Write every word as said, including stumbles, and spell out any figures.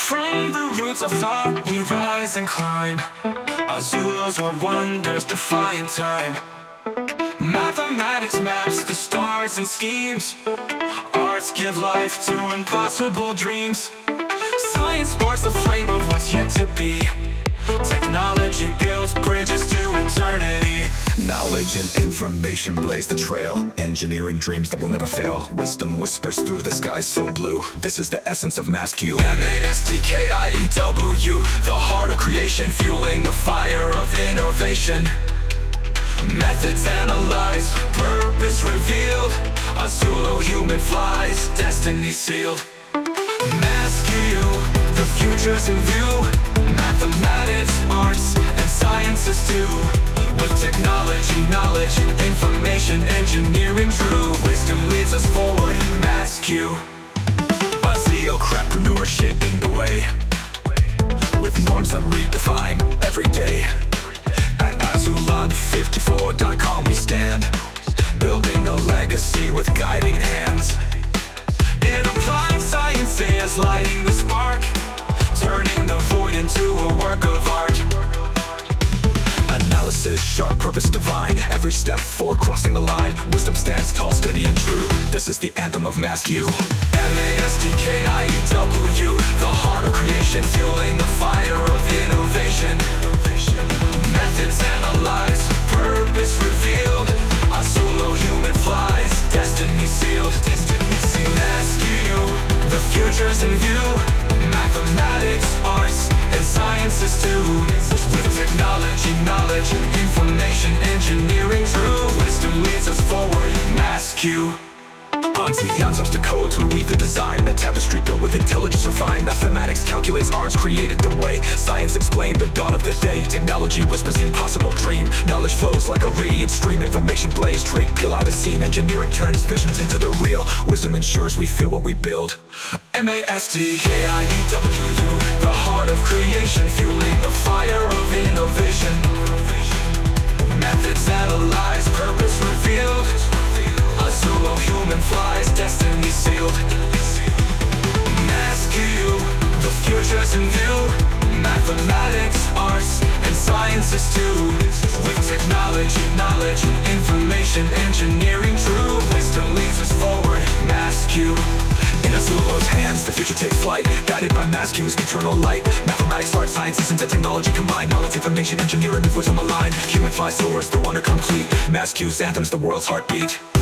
From the roots of thought we rise and climb. Azulus are wonders defying time. Mathematics maps the stars and schemes. Arts give life to impossible dreams. Science sparks the flame of what's yet to be. Technology builds bridges to eternity. Knowledge and information blaze the trail. Engineering dreams that will never fail. Wisdom whispers through the sky so blue. This is the essence of MassQ. M A S T K I E W, the heart of creation, fueling the fire of innovation. Methods analyzed, purpose revealed. Azul human flies, destiny sealed. MassQ, the future's in view. Mathematics, arts, and sciences too. With technology, knowledge, information, engineering true. Wisdom leads us forward, MassQ. Azul crappreneurship in the way. With norms that redefine every day. At Azulon fifty-four dot com we stand, building a legacy with guiding hands. In applied sciences, lighting the spark, turning the void into a work of art. Analysis, sharp purpose divine. Every step forward crossing the line. Wisdom stands tall, steady and true. This is the anthem of MassQ. M A S T K I E W, the heart of creation, fueling the fire of innovation. Methods analyzed, purpose revealed. Azul human flies, destiny sealed. MassQ, the future's in view. Mathematics, arts, and sciences too. With technology, knowledge, information, engineering true. Wisdom leads us forward, MassQ. Onto the answers to codes, we weave the design. The tapestry built with intelligence refined. Mathematics calculates, arts created the way. Science explained the dawn of the day. Technology whispers the impossible dream. Knowledge flows like a reed stream. Information blaze, trait, peel out a scene. Engineering turns visions into the real. Wisdom ensures we feel what we build. M A S T K I E W, the heart of creation, fueling the fire of innovation. Methods analyzed, purpose revealed. Azul human flies, destiny sealed. MassQ, the future's in view. Mathematics, arts, and sciences too. With technology, knowledge, information, engineering true. Wisdom leads us forward, MassQ. In Azul's hands, the future takes flight, guided by MassQ's eternal light. Mathematics, art, sciences, and technology combined. Knowledge, information, engineering, with wisdom aligned. Human flies soars, the wonder complete. MassQ's anthem's the world's heartbeat.